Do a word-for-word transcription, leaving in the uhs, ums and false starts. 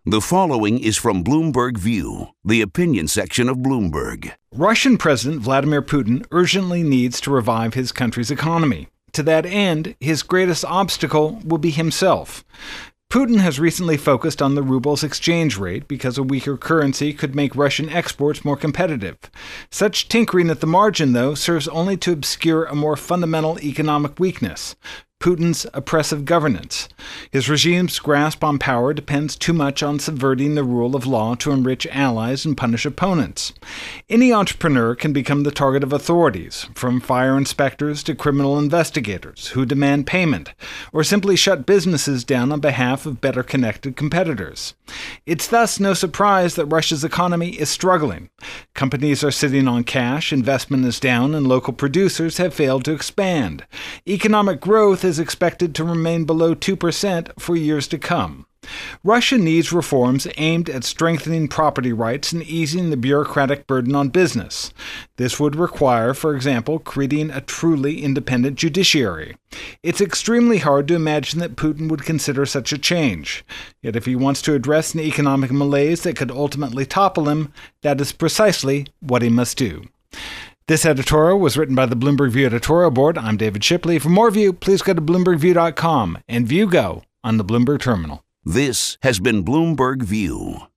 The following is from Bloomberg View, the opinion section of Bloomberg. Russian President Vladimir Putin urgently needs to revive his country's economy. To that end, his greatest obstacle will be himself. Putin has recently focused on the ruble's exchange rate because a weaker currency could make Russian exports more competitive. Such tinkering at the margin, though, serves only to obscure a more fundamental economic weakness: Putin's oppressive governance. His regime's grasp on power depends too much on subverting the rule of law to enrich allies and punish opponents. Any entrepreneur can become the target of authorities, from fire inspectors to criminal investigators, who demand payment, or simply shut businesses down on behalf of better-connected competitors. It's thus no surprise that Russia's economy is struggling. Companies are sitting on cash, investment is down, and local producers have failed to expand. Economic growth is expected to remain below two percent for years to come. Russia needs reforms aimed at strengthening property rights and easing the bureaucratic burden on business. This would require, for example, creating a truly independent judiciary. It's extremely hard to imagine that Putin would consider such a change. Yet if he wants to address an economic malaise that could ultimately topple him, that is precisely what he must do. This editorial was written by the Bloomberg View editorial board. I'm David Shipley. For more View, please go to bloomberg view dot com and View Go on the Bloomberg Terminal. This has been Bloomberg View.